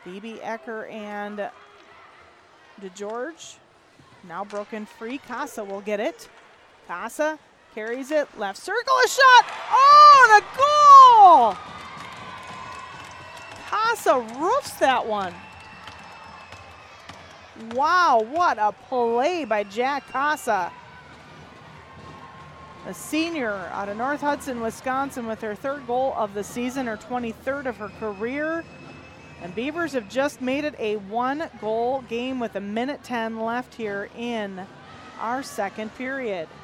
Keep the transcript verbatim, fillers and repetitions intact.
Phoebe Ecker and DeGeorge. Now broken free. Casa will get it. Casa carries it. Left circle, a shot. Oh, and a goal! Casa roofs that one. Wow, what a play by Jack Casa. A senior out of North Hudson, Wisconsin, with her third goal of the season, her twenty-third of her career. And Beavers have just made it a one-goal game with a minute ten left here in our second period.